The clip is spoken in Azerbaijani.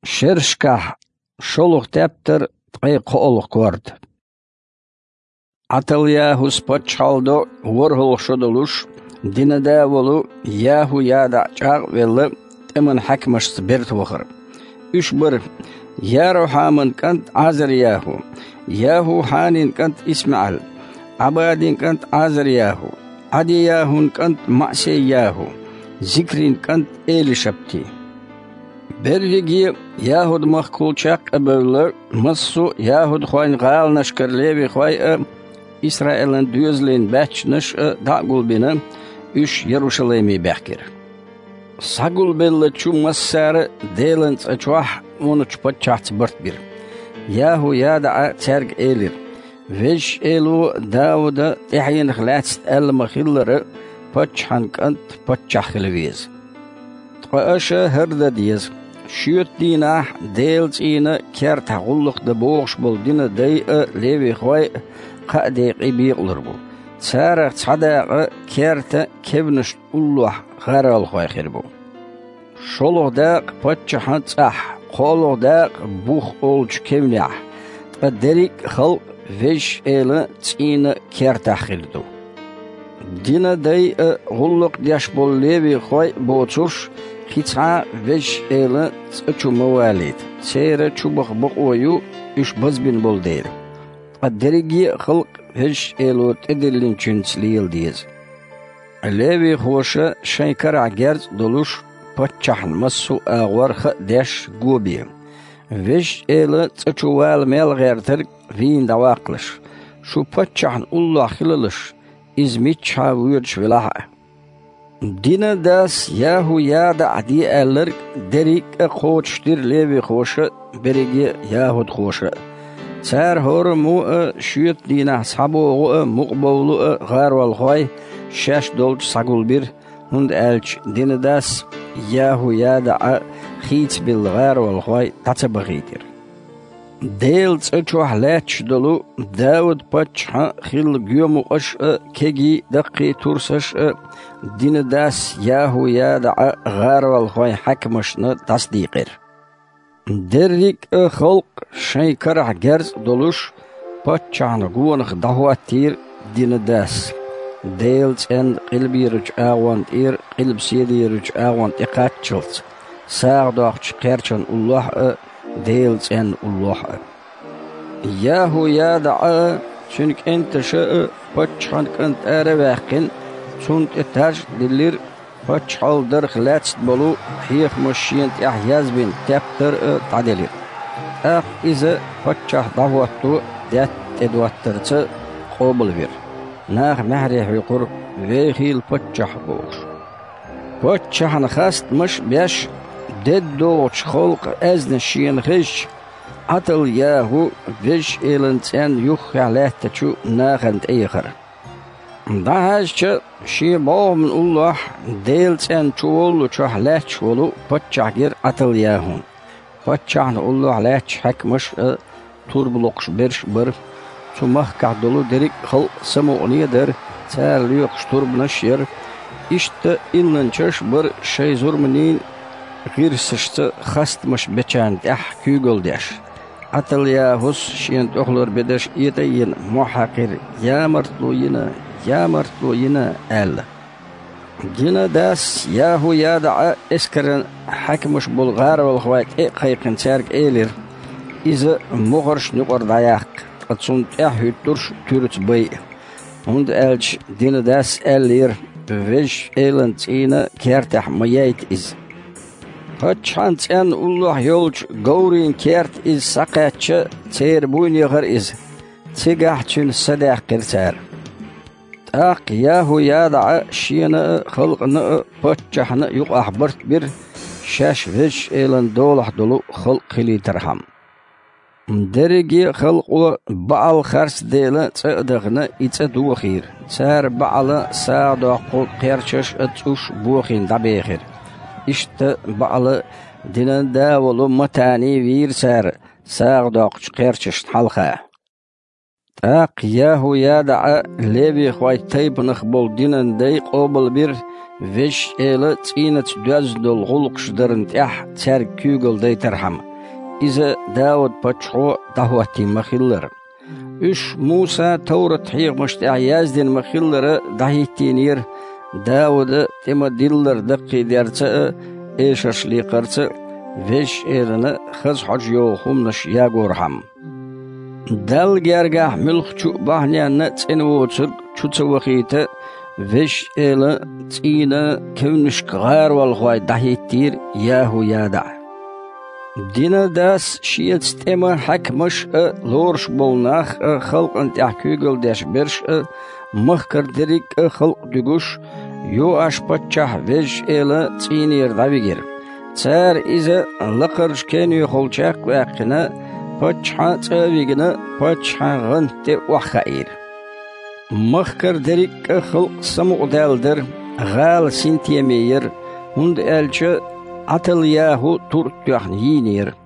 Шершках шолух тептер тгай qo'oluq ko'rdi. Atalyahu spotchaldo warhol shodolush dinada volu yahu yada çağ veli emin hakmash bert vakır. Üç bir yaru hamın kant Azariyahu, yahu hanin kant İsmail, abadin kant Azariyahu, adiyahun kant Ma'seyahu, zikrin kant Elişapti. Bervigi Yahud mahkulçak ebevler massu Yahud khoyn gal nashkarlevi khoy İsrail'in düzleyin bachnish dagulbina üç Yeruşalemi behkir. Sagul belle chu massar delens achwah onuch patchat bert bir. Yahu yada terg elir. Vesh elu Davud ihyin khlatst el makhilere patchan kant patchachleviz. Tqasha herda diz. Şüt dina deels ina kert gulluk de boğş bol dina dey levi khoy qade qibiqlur bu. Saraq sada kert kevnish ullah gharal khoy khir bu. Şoluqda patchahan tsah qoluqda buh olch kevniah. Qaderik xalq vesh ele tsina kert akhildu. Dina dey gulluk yash bol levi khoy boçush Hitsa veş ele tsuchu mawalid. Seyre çubuk boğoyu üç bazbin bol değil. Derigi halk veş elot edilin çünsliyil diyiz. Levi hoşa şaykar agerz doluş patçahın masu ağvarha deş gobi. Veş ele tsuchu val mel gertir vin davaqlış. Şu patçahın ullah hilaliş. İzmit çavuyurç vilaha. Dina das yahu yada adi eller derik khoçtir levi khoşa berigi yahud khoşa. Sar hor mu şüyet dina sabu muqbawlu gharwal khoy şash dolç sagul bir hund elç dina das yahu yada khit bil gharwal khoy tatsabaghitir. Deels çuhlach dolu Davud patcha khil gyumu ash kegi daqi tursash dina das yahu yada gharwal khoy hakmashna tasdiqir. Derrik xalq shaykar gerz dolush patchana guwanq dahwatir dina das. Deels en qilbirch awant qilb sidirch awant iqatchult. Sağdaqch qerchan ullah Deels en ullah. Yahu yada çünkü entişe patchan kant erevaqin sunt etaj dilir patchaldır khlatst bolu hiyh mashient ahyaz bin tepter tadelir. İze patchah davatu dat edwatterçı qobul bir. Nah mahrih yuqur ve hil patchah boğuş. Patchahın khastmış beş Deddoç xalq azn şiyen khish atal yahu vesh elentsen yuh halata chu nagant eger. Dahascha şi bağımın ullah delsen çuolu çahlach çuolu patchagir atal yahu. Patchahn ullah lach hakmış turbuluqş bir çumah kadolu derik xalq samu'niyadır çarlıyıq turbnaş yer işte illençş bir şey zurminin Girsişte xastmış beçan kügül deş. Atalyahus şient oğlur bedeş yeteyin muhakir yamartlu yine el. Gina das yahu yada eskeren hakmış bulgar ol xwayt qayqın çerk elir. İze muğarş nuqar dayak. Atsunt hüttur türüt bay. Und elç dina das elir veş elent ina kertah mayayt iz. Patchans en ullah yolç gaurin kert iz saqatçı çerbun yığır iz. Tigahçın sadaq qirtar. Taq yahu yada şiyana xalqını patchahını yuq ahbart bir şash vesh elan dolah dolu xalq qilitarham. Derigi xalq baal xars dela çadağını içe duğir. Sar baala sağda qol qerçish atsush buğin dabehir. İşte bağlı dinada volu matani virsar sağdaqç qerçish halqa. Taq yahu yada levi khoy taybnıx bol dinanday qobul bir vesh ele çinat dözdol gulqşdırın tah çer kügül deytarham. إذا داود بچو دهوتي مخيلر إش موسى تورة حيغ مشتع يازدين مخيلر دهيتينير داود تما ديلر دقي ديرتا إيشش ليقرتا ويش إيرنا خز حج يوخم نش ياغورحم دال جارجا ملخ چو بحنيانا تنووتر چو توخيتا ويش إيلا تينا كونش غار والغواي دهيتير ياهو يادع دينا داس شيت ستيما حكمش لورش بولناخ خلق انت احكيقل داش برش مخكر دريك خلق دقوش يو اشبتشح ويش إيلا تينير دابيجير تار إذا لقرش كان يخلشاق واقنا بچحا تاويقنا بچحا غنت وخائر مخكر دريك خلق سمق دالدر غال سنتيمير هند ألچ عطل ياهو تورت يحن يينير